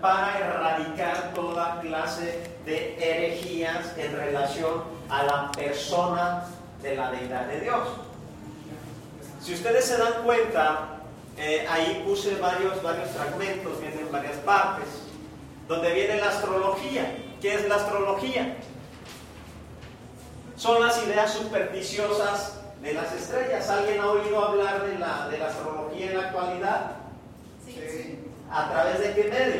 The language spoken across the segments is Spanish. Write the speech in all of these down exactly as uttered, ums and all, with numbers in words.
para erradicar toda clase de herejías en relación a la persona de la deidad de Dios. Si ustedes se dan cuenta, eh, ahí puse varios, varios fragmentos, vienen varias partes, donde viene la astrología. ¿Qué es la astrología? Son las ideas supersticiosas de las estrellas. ¿Alguien ha oído hablar de la, de la astrología en la actualidad? Sí. Sí. ¿A través de qué medio?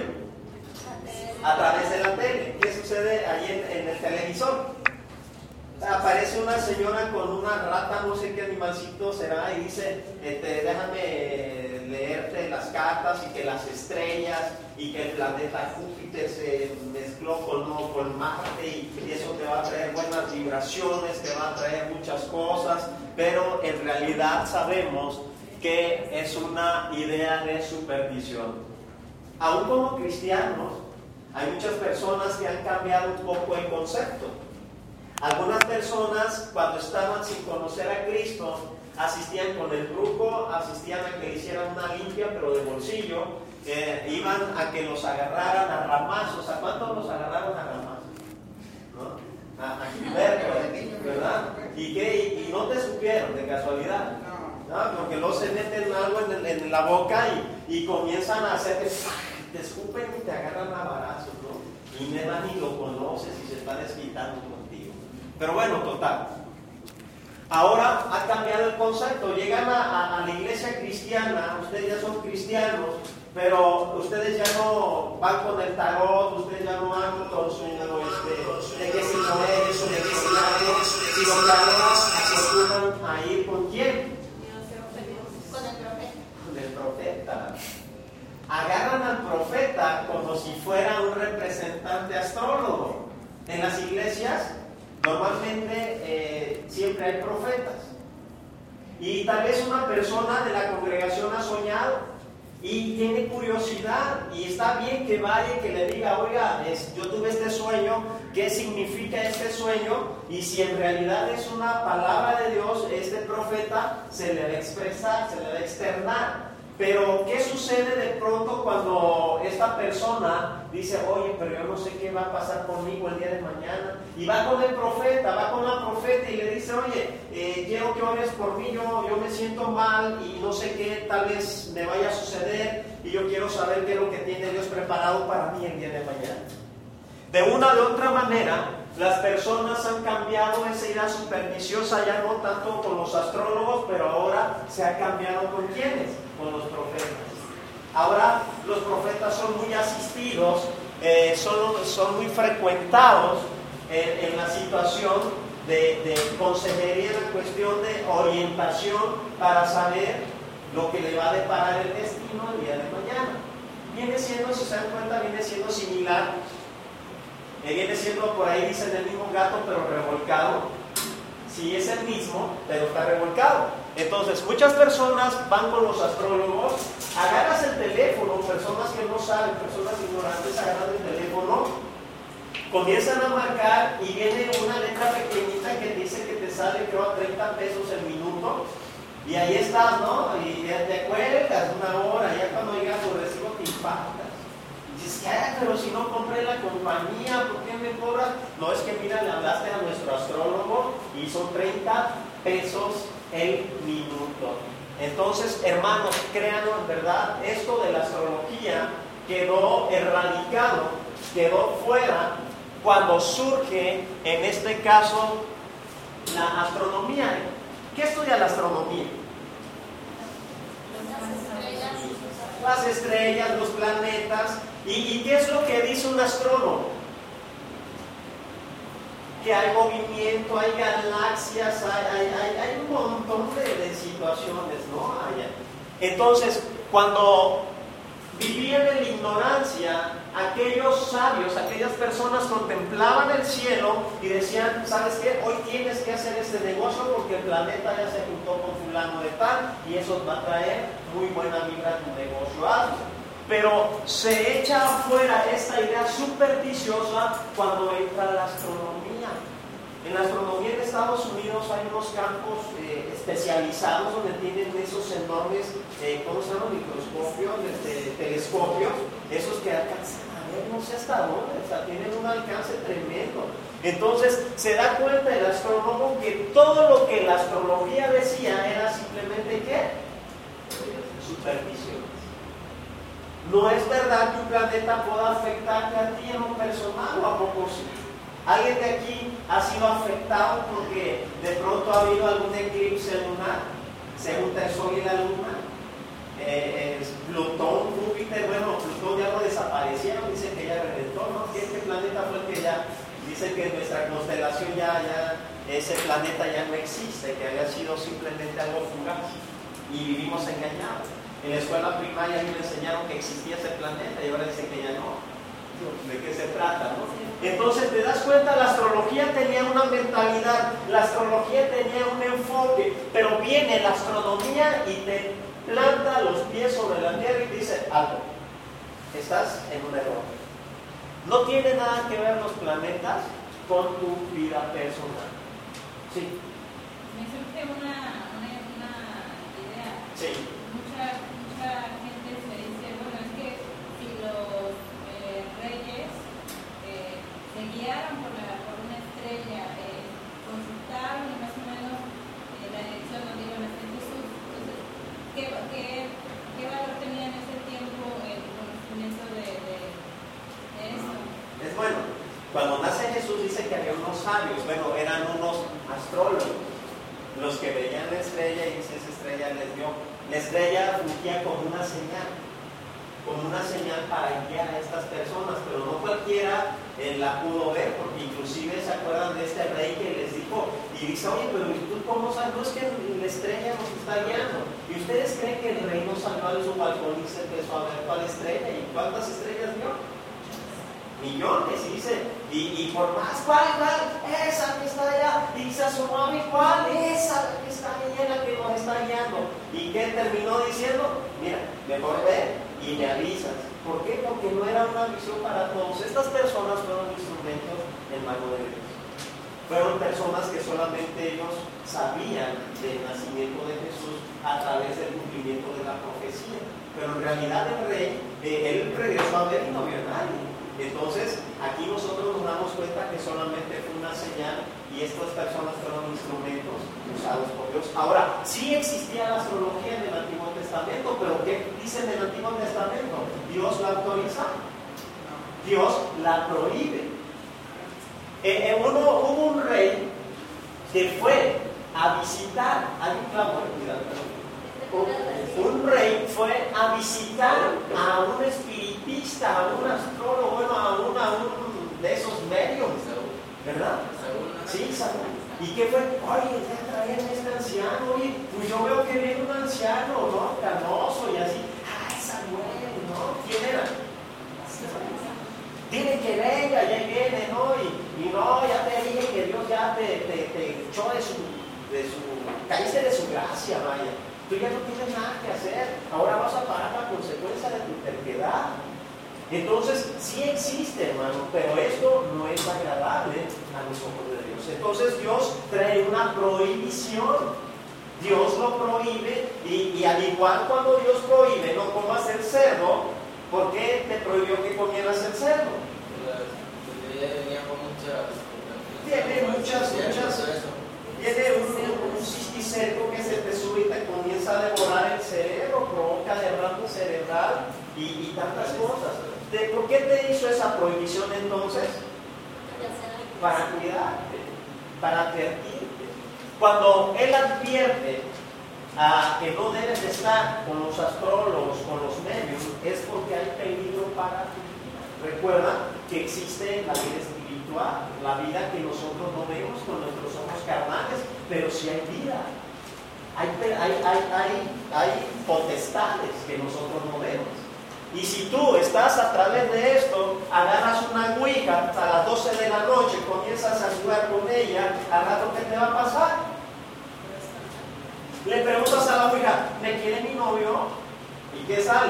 A través de la tele. ¿Qué sucede ahí en, en el televisor? Aparece una señora con una rata, no sé qué animalcito será, y dice, este, déjame leerte las cartas y que las estrellas y que el planeta Júpiter se mezcló con, no, con Marte y eso te va a traer buenas vibraciones, te va a traer muchas cosas, pero en realidad sabemos que es una idea de superstición. Aún como cristianos, hay muchas personas que han cambiado un poco el concepto. Algunas personas, cuando estaban sin conocer a Cristo, asistían con el truco, asistían a que le hicieran una limpia, pero de bolsillo, eh, iban a que los agarraran a ramazos. ¿A cuántos los agarraron a ramazos? ¿No? A, a Gilberto, ¿verdad? ¿Y qué? Y, y no te supieron, de casualidad. ¿No? Porque luego se meten algo en, el, en la boca y, y comienzan a hacer que te escupen y te agarran a varazos, ¿no? Y nada ni lo conoces y se está desquitando contigo. Pero bueno, total. Ahora ha cambiado el concepto. Llegan a, a, a la iglesia cristiana, ustedes ya son cristianos, pero ustedes ya no van con el tarot, ustedes ya no van con su este, de qué signo eres o de qué signo eres, sino que ahora acostumbran a ir con quién. Con el profeta. Con el profeta. Agarran al profeta como si fuera un representante astrólogo. En las iglesias normalmente eh, siempre hay profetas. Y tal vez una persona de la congregación ha soñado y tiene curiosidad y está bien que vaya y que le diga, oiga, es, yo tuve este sueño, ¿qué significa este sueño? Y si en realidad es una palabra de Dios, este profeta se le va a expresar, se le va a externar. Pero ¿qué sucede de pronto cuando esta persona dice, oye, pero yo no sé qué va a pasar conmigo el día de mañana? Y va con el profeta, va con la profeta y le dice, oye, eh, quiero que ores por mí, yo, yo me siento mal y no sé qué tal vez me vaya a suceder y yo quiero saber qué es lo que tiene Dios preparado para mí el día de mañana. De una u otra manera, las personas han cambiado esa idea supersticiosa, ya no tanto con los astrólogos, pero ahora se ha cambiado con quiénes, con los profetas. Ahora los profetas son muy asistidos, eh, son, son muy frecuentados en, en la situación de, de consejería, en la cuestión de orientación para saber lo que le va a deparar el destino el día de mañana. Viene siendo, si se dan cuenta, viene siendo similar. Eh, viene siendo, por ahí dicen, el mismo gato pero revolcado. Sí, es el mismo, pero está revolcado. Entonces, muchas personas van con los astrólogos, agarras el teléfono, personas que no saben, personas ignorantes agarran el teléfono, comienzan a marcar y viene una letra pequeñita que dice que te sale, creo, a treinta pesos el minuto. Y ahí estás, ¿no? Y te cuelgas una hora, ya cuando llega tu recibo te impactas. Dices, ¿qué? Pero si no compré la compañía, ¿por qué me cobras? No, es que mira, le hablaste a nuestro astrólogo y son treinta pesos el minuto. Entonces, hermanos, créanlo, en verdad, esto de la astrología quedó erradicado, quedó fuera cuando surge, en este caso, la astronomía. ¿Qué estudia la astronomía? Las estrellas, los planetas. ¿Y, ¿Y qué es lo que dice un astrónomo? Que hay movimiento, hay galaxias, hay, hay, hay, hay un montón de, de situaciones, ¿no? Entonces, cuando vivían en la ignorancia, aquellos sabios, aquellas personas contemplaban el cielo y decían, ¿sabes qué? Hoy tienes que hacer este negocio porque el planeta ya se juntó con fulano de tal y eso va a traer muy buena vibra a tu negocio. Hazlo. Pero se echa afuera esta idea supersticiosa cuando entra la astronomía. En la astronomía en Estados Unidos hay unos campos eh, especializados donde tienen esos enormes, eh, ¿cómo se llaman? Microscopios, este, telescopios, esos que alcanzan a hasta dónde, o sea, tienen un alcance tremendo. Entonces se da cuenta el astrónomo que todo lo que la astrología decía era simplemente ¿qué? Supersticiones. No es verdad que un planeta pueda afectarte a ti en lo personal, o a poco sí. ¿Alguien de aquí ha sido afectado porque de pronto ha habido algún eclipse lunar? Se junta el Sol y la Luna. Eh, eh, Plutón, Júpiter, bueno, Plutón ya no desaparecieron, dicen que ya reventó, ¿no? Que este planeta fue el que ya, dicen que nuestra constelación ya, ya, ese planeta ya no existe, que había sido simplemente algo fugaz y vivimos engañados. En la escuela primaria a mí me enseñaron que existía ese planeta y ahora dicen que ya no. ¿De qué se trata, no? Entonces te das cuenta, la astrología tenía una mentalidad, la astrología tenía un enfoque, pero viene la astronomía y te planta los pies sobre la tierra y dice, algo, estás en un error. No tiene nada que ver los planetas con tu vida personal. Sí. Me surge una, una, una idea. Sí. Mucha, mucha gente se dice, bueno, es que si los eh, reyes eh, se guiaron por, la, por una estrella, eh, consultaron y más o menos eh, la dirección donde iban a ser Jesús. Entonces, ¿qué, qué, qué valor tenía en ese tiempo el conocimiento de, de, de eso? Es bueno. Cuando nace Jesús dice que había unos sabios, bueno, eran unos astrólogos, los que veían la estrella y dice, esa estrella les dio. La estrella fungía como una señal, como una señal para guiar a estas personas, pero no cualquiera eh, la pudo ver, porque inclusive se acuerdan de este rey que les dijo, y dice, oye, pero ¿tú cómo sabes? No, es que la estrella nos está guiando. ¿Y ustedes creen que el rey no salió a su balcón y se empezó a ver cuál estrella? ¿Y cuántas estrellas vio? Millones, y dice, y, y por más, ¿cuál, cuál? Esa que está allá, y se asomó a mí, ¿cuál? Esa que está allá, la que nos está guiando. ¿Y qué terminó diciendo? Mira, mejor ve y me avisas. ¿Por qué? Porque no era una visión para todos. Estas personas fueron instrumentos en mano de Dios. Fueron personas que solamente ellos sabían del nacimiento de Jesús a través del cumplimiento de la profecía. Pero en realidad el rey, eh, él regresó a ver y no vio a nadie. Entonces, aquí nosotros nos damos cuenta que solamente fue una señal y estas personas fueron instrumentos usados por Dios. Ahora, sí existía la astrología en el Antiguo Testamento, pero ¿qué dice en el Antiguo Testamento? ¿Dios la autoriza? Dios la prohíbe. Eh, eh, uno, hubo un rey que fue a visitar, hay un clavo, cuidado, un rey fue a visitar a un espiritista, a un astrólogo, bueno, a, un, a un de esos medios, ¿verdad? Sí, Saúl. ¿Y qué fue? Oye, ya traían este anciano, oye, pues yo veo que viene un anciano, ¿no? Canoso y así. ¡Ay, Samuel! ¿No? ¿Quién era? Dile que venga, ya viene, ¿no? Y, y no, ya te dije que Dios ya te, te, te echó de su, de su, caíste de su gracia, vaya. Tú ya no tienes nada que hacer, ahora vas a pagar la consecuencia de tu terquedad. Entonces, sí existe, hermano, pero esto no es agradable a los ojos de Dios. Entonces, Dios trae una prohibición. Dios lo prohíbe, y, y al igual cuando Dios prohíbe, no comas el cerdo, ¿por qué te prohibió que comieras el cerdo? Porque ella venía con muchas. Tiene muchas, muchas. Tiene un, un cisticerco que se te sube y te comienza a devorar el cerebro, provoca derrame cerebral y, y tantas cosas. ¿De, ¿Por qué te hizo esa prohibición entonces? Para cuidarte, para advertirte. Cuando Él advierte a que no debes de estar con los astrólogos, con los medios, es porque hay peligro para ti. Recuerda que existe la vida espiritual, la vida que nosotros no vemos con nuestros ojos carnales, pero sí hay vida. Hay, hay, hay, hay, hay potestades que nosotros no vemos. Y si tú estás a través de esto, agarras una ouija a las doce de la noche, comienzas a jugar con ella, al rato, ¿qué te va a pasar? Le preguntas a la ouija, ¿me quiere mi novio? ¿Y qué sale?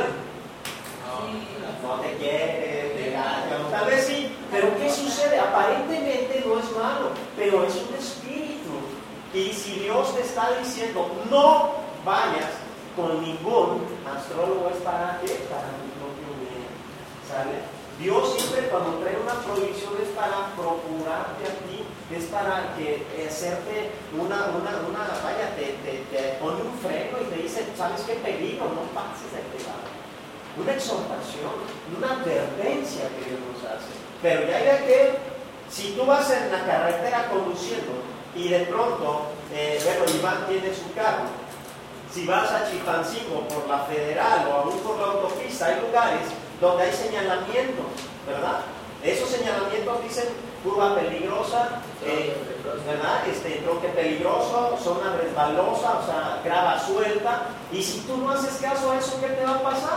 No te quiere, te gana, tal vez sí, pero ¿qué sucede? Aparentemente no es malo, pero es un espíritu. Y si Dios te está diciendo, no vayas con ningún astrólogo, es para qué? Para mi propio bien, ¿sale? Dios siempre cuando trae una provisión es para procurarte a ti, es para que hacerte una, una, una vaya, te, te, te pone un freno y te dice, ¿sabes qué peligro? No pases de este lado. Una exhortación, una advertencia que Dios nos hace. Pero ya hay que, si tú vas en la carretera conduciendo y de pronto, eh, bueno, Iván tiene su carro, si vas a Chilpancingo por la Federal o aún por la autopista, hay lugares donde hay señalamientos, ¿verdad? Esos señalamientos dicen curva peligrosa, eh, ¿verdad? Este, troque peligroso, zona resbalosa, o sea, grava suelta. Y si tú no haces caso a eso, ¿qué te va a pasar?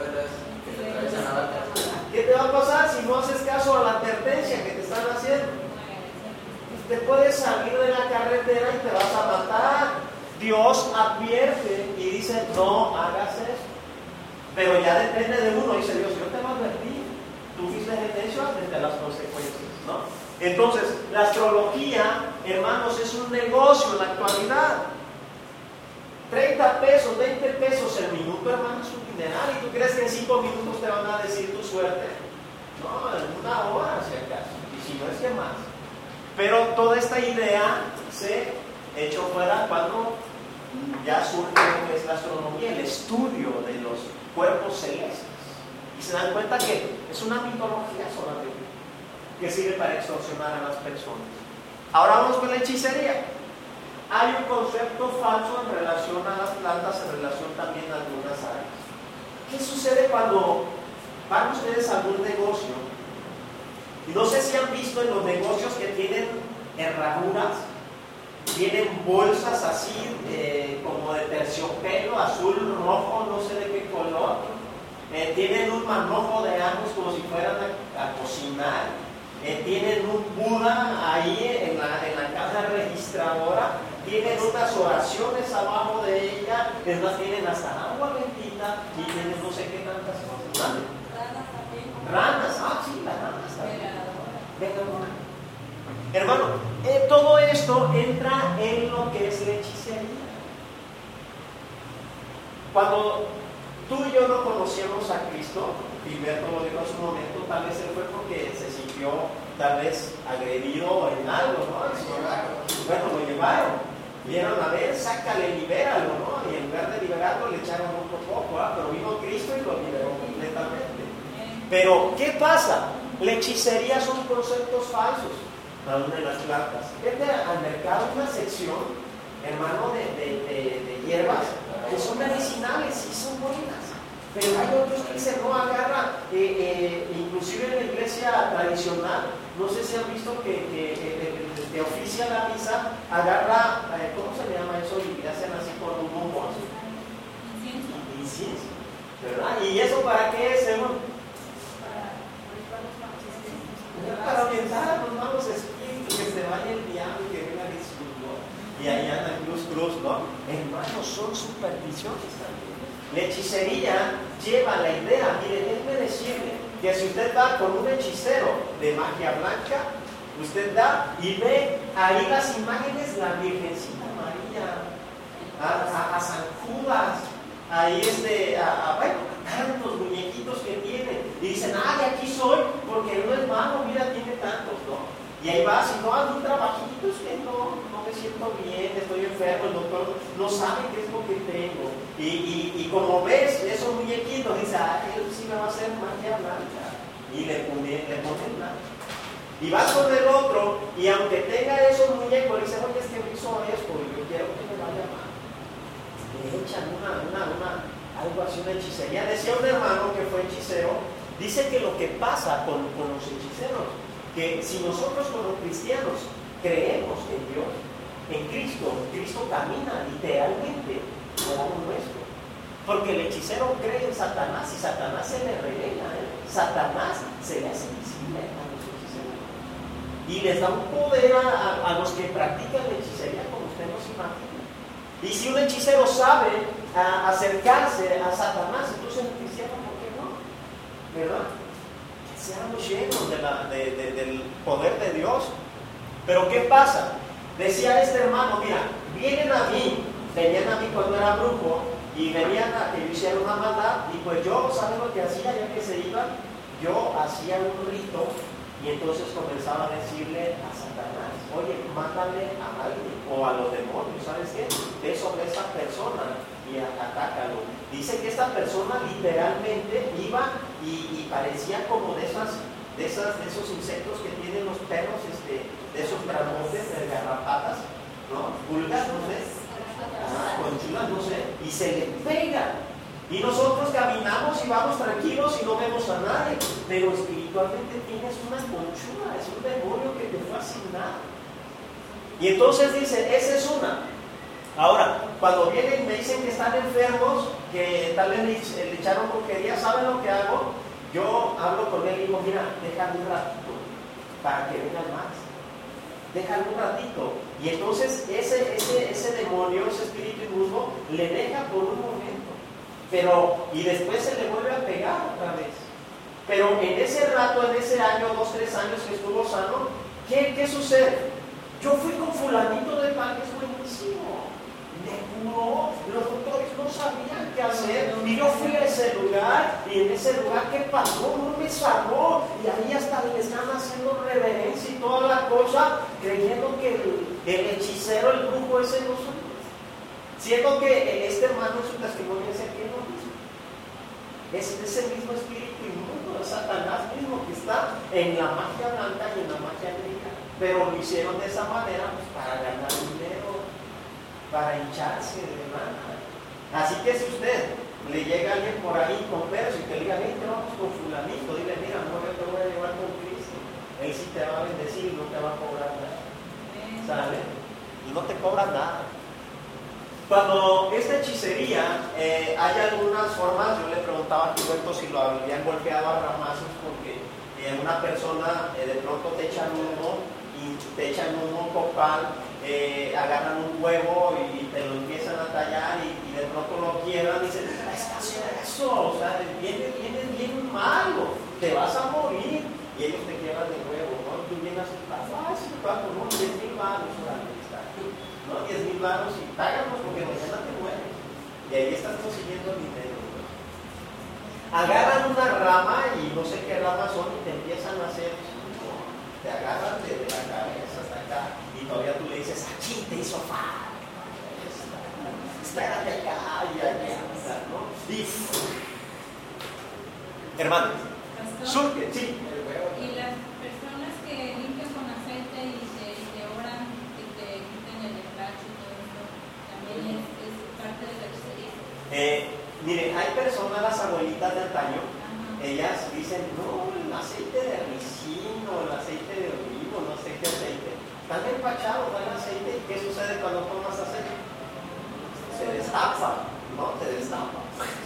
¿Qué te va a pasar si no haces caso a la advertencia que te están haciendo? Te puedes salir de la carretera y te vas a matar. Dios advierte y dice, no hagas eso. Pero ya depende de uno, dice Dios, yo te lo advertí. Tú fuiste necio frente a las consecuencias, ¿no? Entonces, la astrología, hermanos, es un negocio en la actualidad. treinta pesos, veinte pesos el minuto, hermano, es un dineral. ¿Y tú crees que en cinco minutos te van a decir tu suerte? No, en una hora, si acaso. Y si no es que más. Pero toda esta idea se echó fuera cuando ya surge lo que es la astronomía, el estudio de los cuerpos celestes. Y se dan cuenta que es una mitología solamente que sirve para extorsionar a las personas. Ahora vamos con la hechicería. Hay un concepto falso en relación a las plantas, en relación también a algunas áreas. ¿Qué sucede cuando van ustedes a algún negocio? Y no sé si han visto en los negocios que tienen herraduras, tienen bolsas así eh, como de terciopelo, azul, rojo, no sé de qué color. Eh, tienen un manojo de ajos como si fueran a, a cocinar. Eh, tienen un Buda ahí en la, en la caja registradora. Tienen unas oraciones abajo de ella. Es más, tienen hasta agua bendita y tienen no sé qué tantas cosas. ¿Vale? Ranas también. Ranas, ah, sí, las ranas también. Hermano, eh, todo esto entra en lo que es la hechicería. Cuando tú y yo no conocíamos a Cristo, Gilberto lo dijo hace un momento, tal vez él fue porque se sintió tal vez agredido en algo, ¿no? Bueno, lo llevaron, vieron a ver, sácale, libéralo, ¿no? Y en lugar de liberarlo le echaron un poco, ¿ah? Pero vino Cristo y lo liberó completamente. Pero, ¿qué pasa? La hechicería son conceptos falsos, aún de las plantas. Vete al mercado una sección, hermano, de, de, de, de hierbas que son medicinales y son buenas. Pero hay otros que dicen, no, agarra, eh, eh, inclusive en la iglesia tradicional, no sé si han visto que, que eh, te oficia la misa, agarra, eh, ¿cómo se le llama eso? Y hacen así con un humo. Incienso. Incienso, ¿verdad? ¿Y eso para qué es, hermano? Para ahuyentar a los malos espíritus, que se vaya el diablo y que venga Jesús, ¿no? Y ahí anda cruz, cruz, ¿no? Hermanos, son supersticiones también. La hechicería lleva la idea, mire, déjeme decirle que si usted va con un hechicero de magia blanca, usted da y ve ahí las imágenes, la Virgencita María, a, a, a San Judas, ahí este, a, a, bueno, tantos muñequitos que tienen, y dicen, ay, aquí soy, porque no es malo, mira, tiene tantos, ¿no? Y ahí vas y no, haz un trabajito, es que no, no me siento bien, estoy enfermo, el doctor no sabe qué es lo que tengo. Y, y, y como ves, esos muñequitos, dice, ay, él sí me va a hacer magia blanca. Y le ponen le pone blanca. Y vas con el otro, y aunque tenga esos muñecos, dice, oye, es que me hizo esto, y yo quiero que me vaya mal. Le echan una, una, una, algo así, una hechicería. Decía un hermano que fue hechicero, dice que lo que pasa con, con los hechiceros, que si nosotros como cristianos creemos en Dios, en Cristo, Cristo camina literalmente por lado nuestro. Porque el hechicero cree en Satanás y Satanás se le revela, ¿eh? Satanás se le hace visible a los hechiceros. Y les da un poder a, a, a los que practican la hechicería como usted no se imagina. Y si un hechicero sabe a, acercarse a Satanás, entonces el cristiano, ¿por qué no? ¿Verdad? Seamos llenos de la, de, de, del poder de Dios. Pero ¿qué pasa? Decía este hermano, mira, vienen a mí, venían a mí cuando era brujo, y venían a que yo hiciera una maldad, y pues yo, ¿saben lo que hacía? Ya que se iban, yo hacía un rito y entonces comenzaba a decirle a Satanás, oye, mándale a alguien o a los demonios, ¿sabes qué? Ve sobre esa persona y atácalo. Dice que esta persona literalmente iba y, y parecía como de esas, de esas, de esos insectos que tienen los perros, este, de esos grandotes, de garrapatas, ¿no? Pulgas, no sé, ah, conchudas, no sé, y se le pega. Y nosotros caminamos y vamos tranquilos y no vemos a nadie, pero espiritualmente tienes una conchuda, es un demonio que te fue asignado. Y entonces dice, esa es una. Ahora, cuando vienen y me dicen que están enfermos, que tal vez le, le echaron brujería, ¿saben lo que hago? Yo hablo con él y digo, mira, déjalo un ratito para que vengan más. Déjalo un ratito. Y entonces ese, ese, ese demonio, ese espíritu inmundo, le deja por un momento. Pero, y después se le vuelve a pegar otra vez. Pero en ese rato, en ese año, dos, tres años que estuvo sano, ¿qué, qué sucede? Yo fui con fulanito de tal, que es buenísimo. Me curó, los doctores no sabían qué hacer. Y yo fui a ese lugar, y en ese lugar, ¿qué pasó? No me salvó. Y ahí hasta le están haciendo reverencia y toda la cosa, creyendo que el, el hechicero, el brujo ese no soy. Siendo que este hermano en su testimonio dice que es lo mismo. Es ese mismo espíritu inmundo de Satanás mismo que está en la magia blanca y en la magia negra. Pero lo hicieron de esa manera pues, para ganar dinero, para hincharse de lana. Así que si usted le llega a alguien por ahí con peros y que le diga, vente, vamos con fulanito, dile, mira, amor, yo te voy a llevar con Cristo. Él sí te va a bendecir y no te va a cobrar nada. ¿Sabe? Y no te cobra nada. Cuando esta hechicería, eh, hay algunas formas, yo le preguntaba a Gilberto si lo habían golpeado a ramazos porque eh, una persona eh, de pronto te echan humo y te echan humo copal, eh, agarran un huevo y te lo empiezan a tallar y, y de pronto lo quiebran y dicen, está haciendo eso, o sea, vienes, vienes bien malo, te vas a morir y ellos te quiebran el huevo, ¿no? Y tú vienes así, está fácil, ¿cuánto? No, diez mil malos, ¿no? diez mil baros y páganos porque mañana te mueres. Y ahí estás consiguiendo dinero. ¿No? Agarran una rama y no sé qué ramas son y te empiezan a hacer, ¿no? Te agarran desde la cabeza hasta acá y todavía tú le dices, aquí te hizo falta. Espérate acá y allá, ¿no? Y, hermano, surge, sí. Y las personas que limpian con aceite y te, y te oran, y te quitan el empacho y todo eso, también es, es parte de la hechicería. Eh, miren, hay personas, las abuelitas de antaño, Ajá. ellas dicen, no, el aceite de ricino, el aceite de olivo, no sé qué aceite. Están empachados, dan aceite. ¿Qué sucede cuando tomas aceite? Se destapa, ¿no? Se destapa.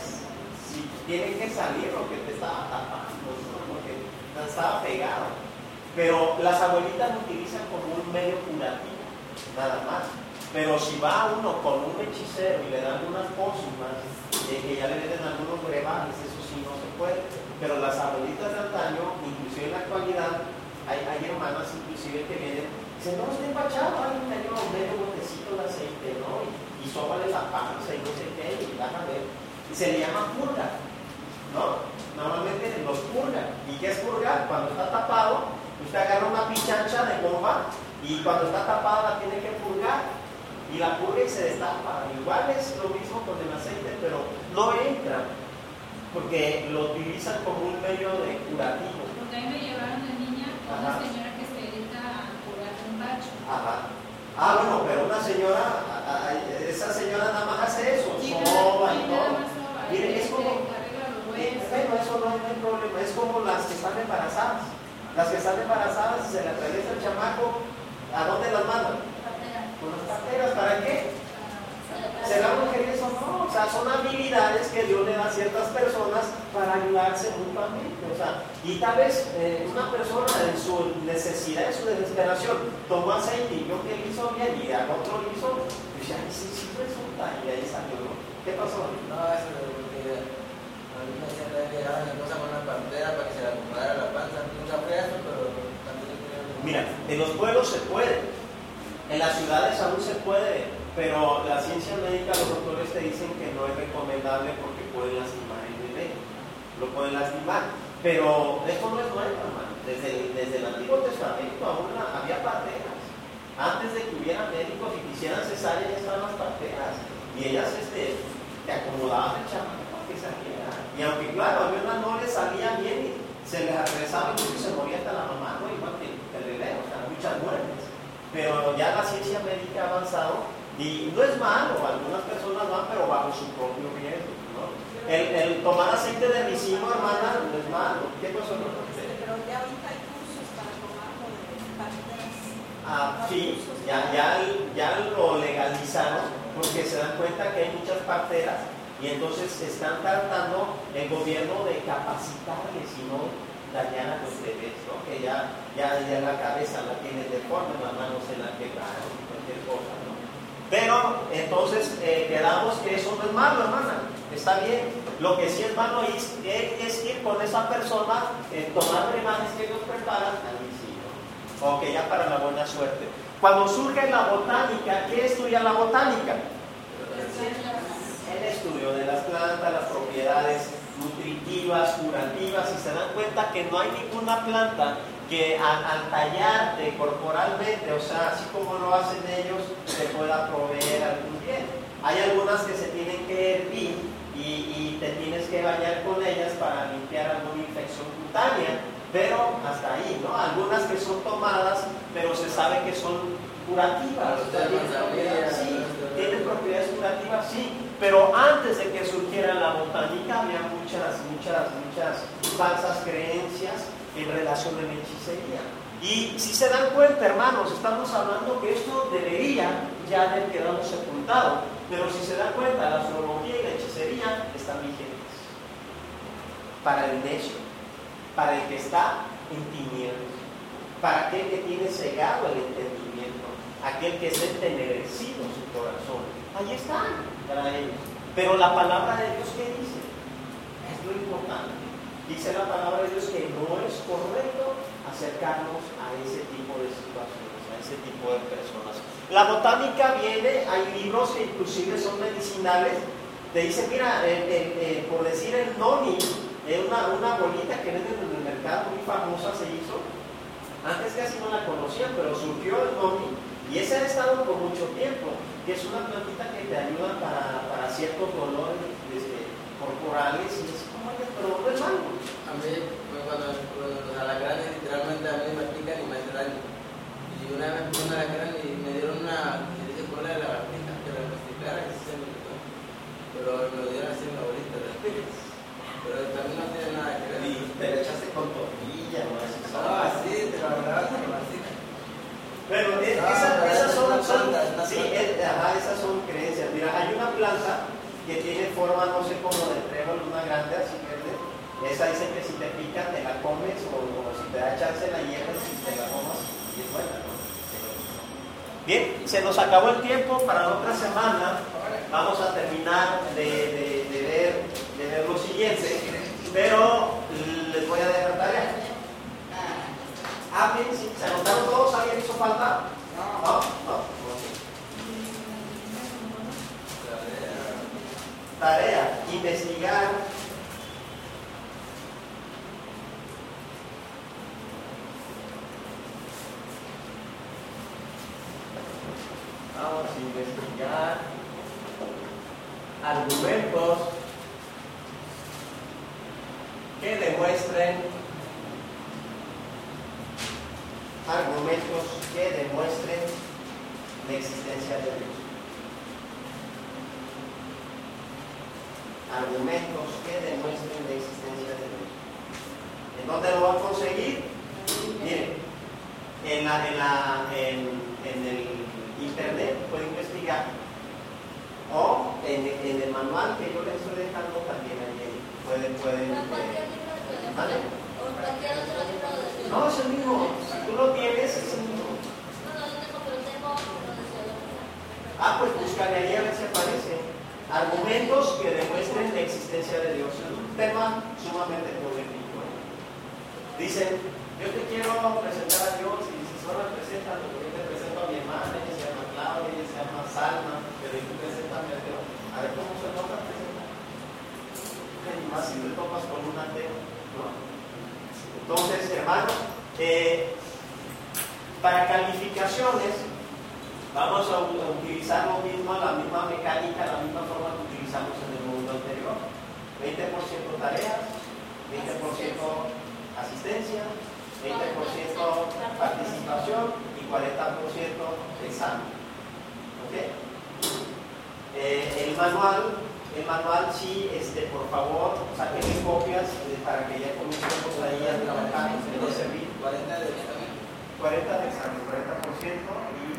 Si tiene que salir lo que te estaba tapando, ¿no? Lo que te estaba pegado. Pero las abuelitas lo utilizan como un medio curativo, nada más. Pero si va uno con un hechicero y le dan unas pócimas, eh, que ya le meten algunos brebajes, eso sí no se puede. Pero las abuelitas de antaño, inclusive en la actualidad, hay, hay hermanas inclusive que vienen, dicen, no, estoy empachado, alguien me lleva un medio botecito de aceite, ¿no? Y, y sóbale la panza y no sé qué, y vas a ver. Y se le llama purga, ¿no? Normalmente los purgan. ¿Y qué es purgar? Cuando está tapado, usted agarra una pichancha de bomba y cuando está tapada la tiene que purgar. Y la purga y se destapa. Igual es lo mismo con el aceite, pero no entra, porque lo utilizan como un medio de curativo. Porque a mí me llevaron de niña a una señora que se dedica a curar un bacho. Ajá. Ah, bueno, pero una señora, a, a, esa señora nada más hace eso, Sí, soba y nada todo. más soba, Miren, es este, como, arregla los huesos. bueno, eso no, no hay problema, es como las que están embarazadas. Las que están embarazadas, si se le atraviesa el chamaco, ¿a dónde las mandan? Con las parteras, ¿para qué? ¿Será brujería eso? No, o sea, son habilidades que Dios le da a ciertas personas para ayudarse mutuamente. O sea, y tal vez eh, una persona en su necesidad, en su desesperación, tomó aceite y vio que le hizo bien y al otro le hizo, pues ya, sí, sí resulta, y ahí salió, ¿no? ¿Qué pasó? No, eso es porque a mí me decían que daban la cosa con una pantera para que se le acomodara la panza. Nunca fue eso, pero también tenía. Mira, en los pueblos se puede, en las ciudades aún se puede, pero la ciencia médica, los doctores te dicen que no es recomendable porque puede lastimar el bebé, lo puede lastimar. Pero esto no es nuevo, hermano. Desde, desde el Antiguo Testamento aún la- había parteras. Antes de que hubiera médicos y quisieran cesárea, ya estaban las parteras. Y ellas este, te acomodaban el chamaco para que saliera. Y aunque, claro, a unas no les salía bien y se les atravesaba y se moría hasta la mamá, ¿no? Igual que el bebé, o sea, muchas muertes. Pero ya la ciencia médica ha avanzado y no es malo, algunas personas van, pero bajo su propio riesgo, ¿no? El, el tomar aceite de ricino, hermana, no es malo. ¿Qué pasó? Pero ya ahorita hay cursos para tomarlo de parteras. Ah, sí, ya, ya, ya lo legalizaron porque se dan cuenta que hay muchas parteras y entonces están tratando el gobierno de capacitarles y no dañar a los bebés, ¿no? Que ya, ya, ya la cabeza la tienen deforme, las manos se la quebraron, cualquier cosa, ¿no? Pero entonces eh, quedamos que eso no es malo, hermana, está bien. Lo que sí es malo es, es ir con esa persona, eh, tomar remajes que ellos preparan al visito, o que ya para la buena suerte. Cuando surge la botánica, ¿qué estudia la botánica? El estudio de las plantas, las propiedades nutritivas, curativas, y se dan cuenta que no hay ninguna planta que al, al tallarte corporalmente, o sea, así como lo hacen ellos, te pueda proveer algún bien. Hay algunas que se tienen que hervir y, y te tienes que bañar con ellas para limpiar alguna infección cutánea, pero hasta ahí, ¿no? Algunas que son tomadas, pero se sabe que son curativas. Tienen propiedades, sí, tienen propiedades curativas, sí, pero antes de que surgiera la botánica había muchas, muchas, muchas falsas creencias en relación a la hechicería. Y si se dan cuenta, hermanos, estamos hablando que esto debería ya haber quedado sepultado, pero si se dan cuenta, la astrología y la hechicería están vigentes para el necio, para el que está en tinieblas, para aquel que tiene cegado el entendimiento, aquel que es entenebrecido su corazón. Ahí están para ellos. Pero la palabra de Dios, ¿qué dice? Es lo importante. Dice la palabra de Dios que no es correcto acercarnos a ese tipo de situaciones, a ese tipo de personas. La botánica viene, hay libros que inclusive son medicinales. Te dice, mira, eh, eh, eh, por decir el noni, eh, una, una bolita que venden en el mercado, muy famosa se hizo. Antes casi no la conocían, pero surgió el noni y ese ha estado por mucho tiempo, que es una plantita que te ayuda para, para ciertos dolores este, corporales y es como el pero no es algo. A mí, pues, cuando, cuando los alacranes literalmente a mí me pican y me hacen daño. Y una vez fui a un alacrán y me dieron una, que dice cola de lagartija, que la plasticara, que se me quitó. Pero me lo dieron así en la bolita de pero también no tiene nada que ver. Y te lo echaste con tortilla, ¿no? Ah, sí, te lo agarraste con la cita. Pero es, Ah, esa, pero esas es son, una son- planta, es una sí, planta. es- ajá, esas son creencias. Mira, hay una planta que tiene forma, no sé, como de trébol, una grande así verde. Esa dice que si te pica te la comes o, o si te da chance la hierves y te la comas y es buena, ¿no? Bien, se nos acabó el tiempo. Para la otra semana vamos a terminar de, de, de ver, de ver lo siguiente, pero les voy a dejar tarea. Ah, bien, sí, ¿se anotaron todos? ¿Alguien hizo falta? No, no, ok. Tarea, investigar vamos a investigar argumentos que demuestren argumentos que demuestren la existencia de Dios. Argumentos que demuestren la existencia de Dios. ¿En dónde lo van a conseguir? Miren, en, la, en, la, en, en el internet pueden investigar o en, en el manual que yo les estoy dejando también ahí pueden, pueden No, cualquier eh, libro de ¿vale? o cualquier otro libro de teología. No, es el mismo. Si tú lo tienes, es el mismo. No, no lo tengo, pero tengo uno de teología. Ah, pues buscaré ahí a ver si aparece. Argumentos que demuestren la existencia de Dios. Es un tema sumamente polémico. Dicen, yo te quiero presentar a Dios y si solo me presentan, yo te presento a mi hermana, ella se llama Claudia, ella se llama Salma, pero tú preséntame a Dios. A ver cómo se toca presentar. Y más si te topas con un ateo, ¿no? Entonces, hermanos, eh, para calificaciones vamos a utilizar lo mismo, la misma mecánica, la misma forma que utilizamos en el módulo anterior. veinte por ciento tareas, veinte por ciento asistencia, veinte por ciento participación y cuarenta por ciento examen. ¿Okay? Eh, el manual, el manual sí, este, por favor, saquen copias eh, para que ya comencemos ahí a trabajar. cuarenta de examen. cuarenta de examen, cuarenta por ciento y